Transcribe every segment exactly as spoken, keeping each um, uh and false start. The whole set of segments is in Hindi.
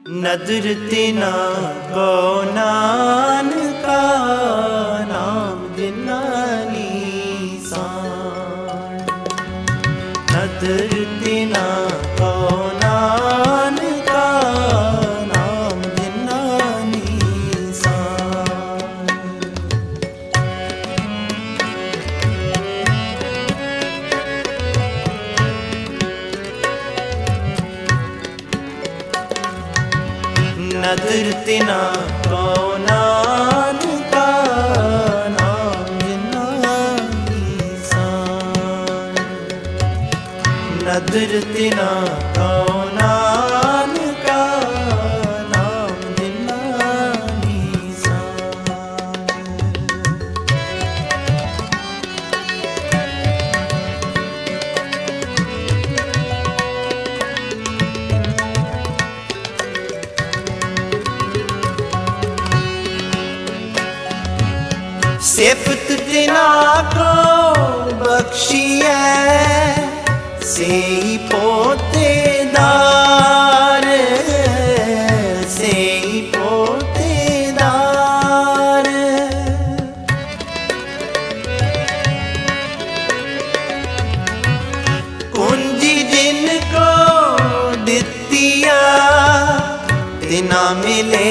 नदर तिना को नान का नाम जिन्ना नीसान। नदर तिना को नान का नाम जिन्ना नीसान। नदर तिना को नान का नाम जिन्ना नीसान। नदर तिना को नान का नाम जिन्ना नीसान। सिफत तिना को बख्शी है से ही पोतेदार, से ही पोतेदार। कुंजी जिनको दितिया तिना मिले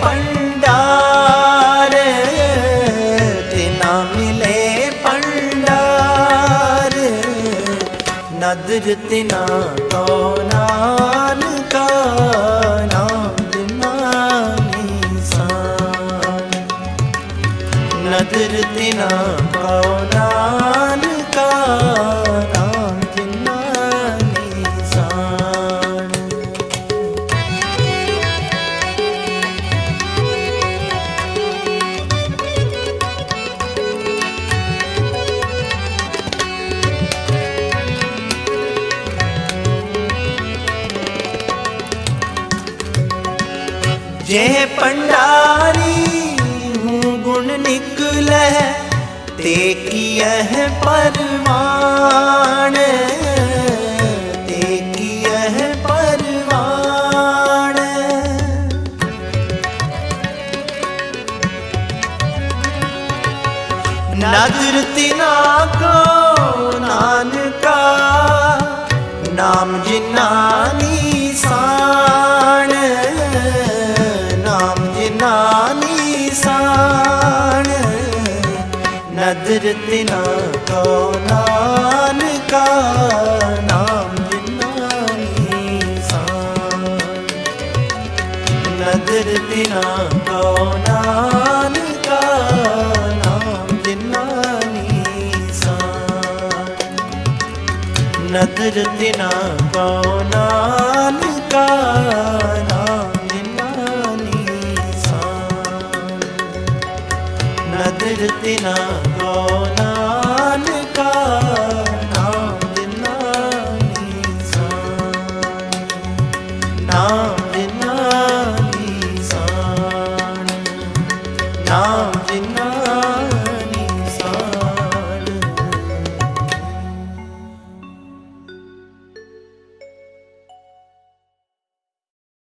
पंडार, मिले पंडार। नदर तिना को नान का नाम जिन्ना नीसान। नदर तिना को नान का नाम जिन्ना नीसान। जे पंडारी हूँ गुण निकले ते कियह परवान, ते कियह परवान। नदर तिना को नान का नाम जिन्ना नीसान। नाम जिन्ना नीसान। नदर तिना को नान का नाम जिन्ना नीसान। नदर तिना को नान का नाम जिन्ना नीसान। नदर तिना को नान का नाम नदर तिना को नान का नाम जिन्ना नीसान। नाम जिन्ना नीसान। नाम जिन्ना